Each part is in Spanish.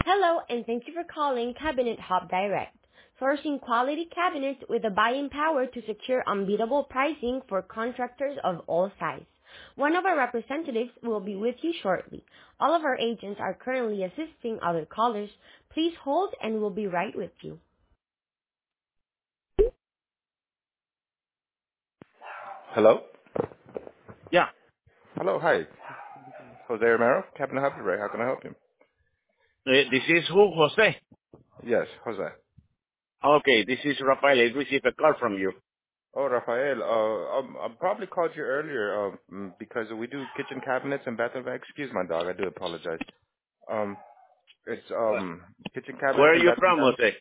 Hello, and thank you for calling Cabinet Hub Direct, sourcing quality cabinets with the buying power to secure unbeatable pricing for contractors of all sizes. One of our representatives will be with you shortly. All of our agents are currently assisting other callers. Please hold and we'll be right with you. Hello? Yeah. Hello, hi. Jose Romero, Cabinet Hub Direct. How can I help you? This is who, Jose? Yes, Jose. Okay, this is Rafael. I received a call from you. Oh, Rafael, I probably called you earlier because we do kitchen cabinets and bathroom. Excuse my dog. I do apologize. Um, it's kitchen cabinets Where are and you bathroom. from, Jose?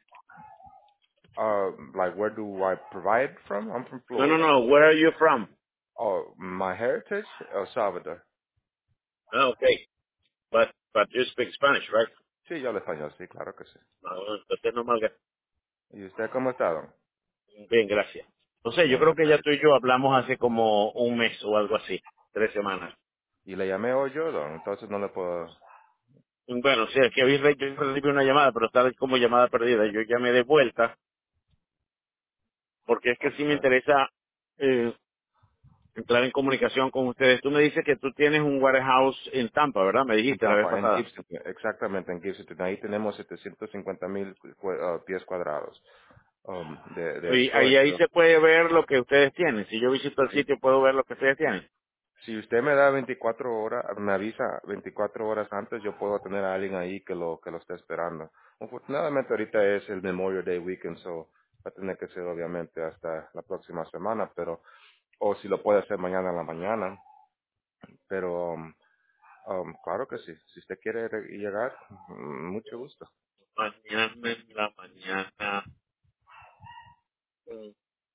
Like where do I provide from? I'm from No, no, Florida. no. Where are you from? Oh, my heritage, El Salvador. Okay, but you speak Spanish, right? Sí, yo hablo español, sí, claro que sí. No, entonces no malga. ¿Y usted cómo está, don? Bien, gracias. José, yo Bien, creo que ya gracias. tú y yo hablamos hace como un mes o algo así, 3 semanas. Y le llamé hoy yo, don, entonces no le puedo... Bueno, sí, es que yo recibí una llamada, pero estaba como llamada perdida. Yo llamé de vuelta porque es que sí me Okay. interesa entrar en comunicación con ustedes. Tú me dices que tú tienes un warehouse en Tampa, ¿verdad? Me En dijiste la vez Tampa, en pasada. Gibson, exactamente, en Gibson. Ahí tenemos 750,000 pies cuadrados de Y storage. ahí se puede ver lo que ustedes tienen. Si yo visito el Sí. sitio, puedo ver lo que ustedes tienen. Si usted me da 24 horas, me avisa 24 horas antes, yo puedo tener a alguien ahí que lo esté esperando. Afortunadamente ahorita es el Memorial Day Weekend, so va a tener que ser obviamente hasta la próxima semana, pero, o si lo puede hacer mañana en la mañana, pero claro que sí. Si usted quiere llegar, mucho gusto. Mañana en la mañana. mm,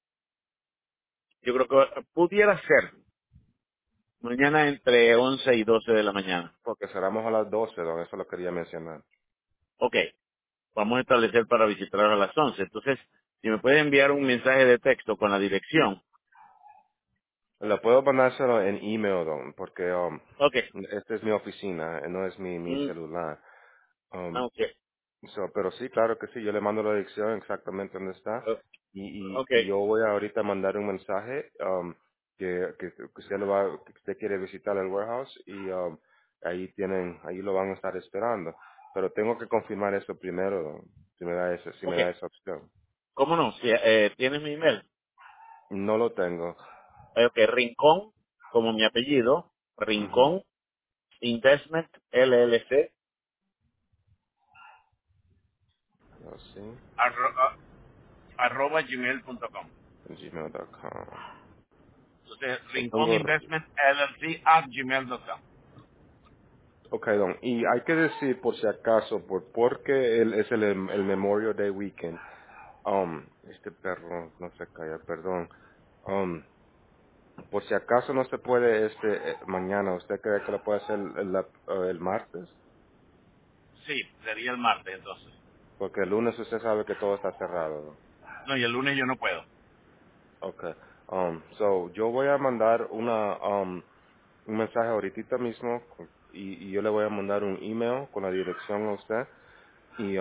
Yo creo que pudiera ser. Mañana entre 11 y 12 de la mañana. Porque cerramos a las 12, don, eso lo quería mencionar. Ok, vamos a establecer para visitar a las 11. Entonces, si me puede enviar un mensaje de texto con la dirección. Le puedo mandárselo en email, don, porque Ok. esta es mi oficina, no es mi mm, celular. Um, ok. pero sí, claro que sí, yo le mando la dirección exactamente donde está Ok. y yo voy a ahorita mandar un mensaje que usted que usted quiere visitar el warehouse y ahí lo van a estar esperando. Pero tengo que confirmar eso primero, don, si me Ok. da esa opción. ¿Cómo no? Si, ¿tienes mi email? No lo tengo. Ok, Rincón, como mi apellido. Ujú. Rincón Investment LLC Yo sí, @gmail.com. gmail.com. Entonces, So Rincón pongo, Investment LLC @gmail.com. ok, don, y hay que decir por si acaso, porque es el Memorial Day Weekend. Este perro no se calla, perdón. Um, por si acaso no se puede mañana, ¿usted cree que lo puede hacer el martes? Sí, sería el martes entonces. Porque el lunes usted sabe que todo está cerrado, ¿no? No, y el lunes yo no puedo. Okay. So yo voy a mandar un mensaje ahorita mismo y yo le voy a mandar un email con la dirección a usted y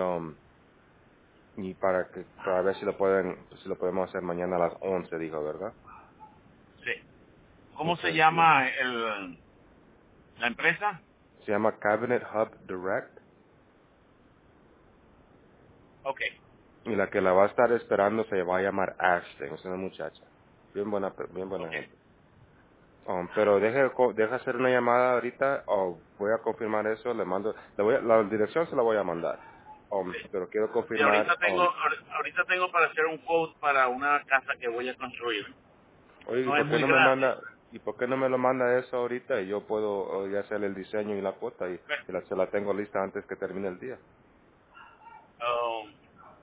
para ver si lo podemos hacer mañana a las 11 dijo, ¿verdad? Sí. ¿Cómo se Okay. llama la empresa? Se llama Cabinet Hub Direct Ok, y la que la va a estar esperando se va a llamar Ashton, es una muchacha. Bien buena ok. gente. Pero deja hacer una llamada ahorita o voy a confirmar eso, la dirección se la voy a mandar. Pero quiero Y confirmar, ahorita tengo para hacer un quote para una casa que voy a construir. oye, No es muy grande. ¿y por qué no me lo manda eso ahorita y yo puedo ya hacer el diseño y la cuota se la tengo lista antes que termine el día? Um,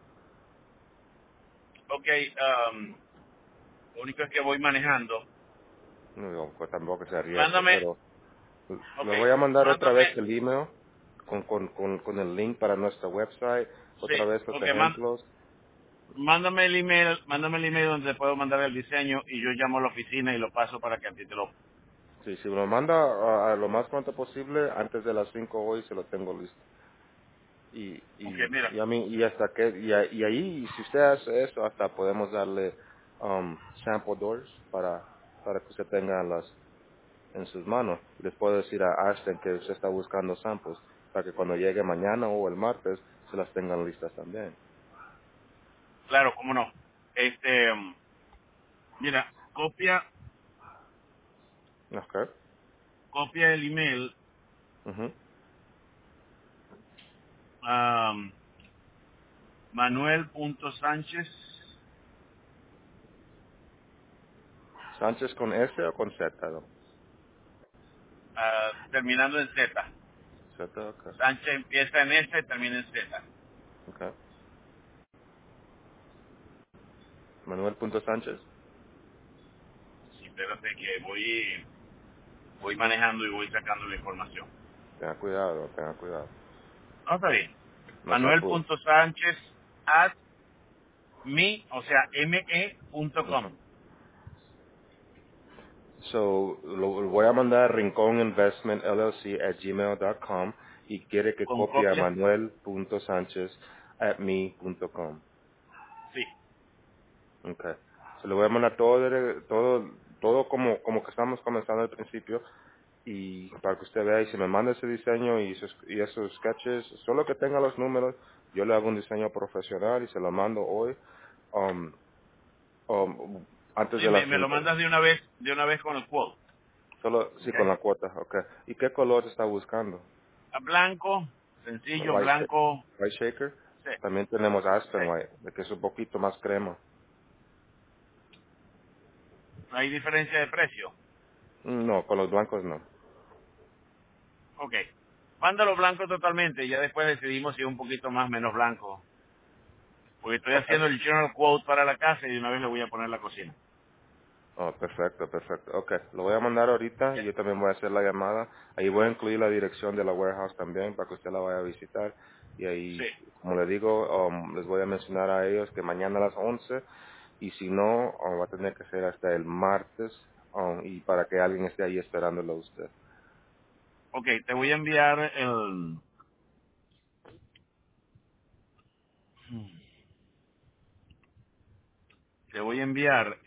ok, lo único es que voy manejando. No, pues tampoco se arriesgue, Mándame, pero ok, le voy a mandar otra vez mándame, el email con el link para nuestra website, otra sí, vez los ok, ejemplos. mándame el email donde puedo mandar el diseño y yo llamo a la oficina y lo paso para que a ti te lo... Sí, si me lo manda a lo más pronto posible, antes de las 5 hoy se lo tengo listo. Ok, mira. y a mí, y hasta que, y ahí, si usted hace eso, hasta podemos darle, sample doors para que usted tenga las en sus manos. Y les puedo decir a Ashton que usted está buscando samples para que cuando llegue mañana o el martes se las tengan listas también. Claro, cómo no. Mira, Okay. copia el email Ujú. a manuel.sánchez, Sánchez con S o con Z, ¿no? terminando en Z. Z, okay. Sánchez empieza en S, termina en Z. Okay. Manuel.sánchez. Sí, espérate que voy manejando y voy sacando la información. Tenga cuidado. No, está bien. No se apure. Manuel.sánchez at me, o sea, me.com. Ujú. So, lo voy a mandar a rinconinvestmentllc@gmail.com y quiere que Con copie a copia. manuel.sánchez@me.com. Sí. Okay. Se lo voy a mandar todo como que estamos comenzando al principio y para que usted vea y si me manda ese diseño y esos sketches, solo que tenga los números, yo le hago un diseño profesional y se lo mando hoy, um, antes Sí, de las me lo 5. mandas de una vez con el quote. Solo, sí, ¿Ok? con la cuota, okay. ¿Y qué color está buscando? A blanco, sencillo, White, blanco. white shaker. Sí, También tenemos Aspen sí. White, de que es un poquito más crema. No hay diferencia de precio. No, con los blancos no. Ok. Mándalo blanco totalmente y ya después decidimos si es un poquito más menos blanco. Porque estoy Okay. haciendo el general quote para la casa y de una vez le voy a poner la cocina. Oh, perfecto, perfecto. Ok, lo voy a mandar ahorita ¿Ok? y yo también voy a hacer la llamada. Ahí voy a incluir la dirección de la warehouse también para que usted la vaya a visitar. Y Sí. ahí, como le digo, les voy a mencionar a ellos que mañana a las 11 y si no, va a tener que ser hasta el martes y para que alguien esté ahí esperándolo a usted. Ok, te voy a enviar te voy a enviar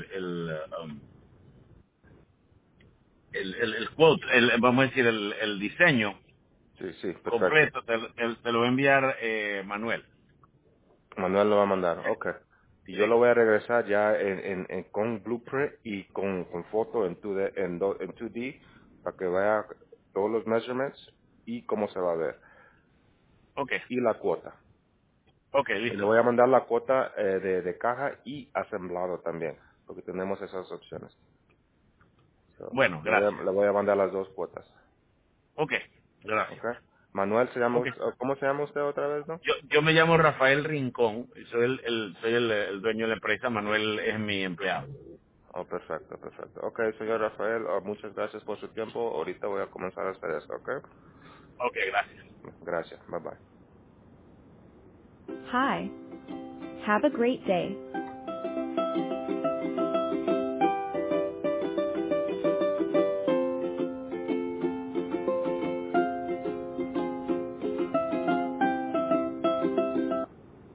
el quote, vamos a decir, el diseño Sí, sí, perfecto. completo, te lo va a enviar Manuel. Manuel lo va a mandar, ok. Y Sí. yo lo voy a regresar ya con Blueprint y con foto en 2D para que vea todos los measurements y cómo se va a ver. Ok, Y la cuota. ok, Y le listo. voy a mandar la cuota de caja y asemblado también, porque tenemos esas opciones. So, Bueno, gracias. le voy a mandar las dos cuotas. Ok, Ok. gracias. Manuel se llama, Ok. ¿cómo se llama usted otra vez, no? Yo me llamo Rafael Rincón, y soy el dueño de la empresa, Manuel es mi empleado. Oh, perfecto, perfecto. Ok, señor Rafael, muchas gracias por su tiempo. Ahorita voy a comenzar a hacer eso, ok. Ok, gracias. Gracias. Bye bye. Hi. Have a great day.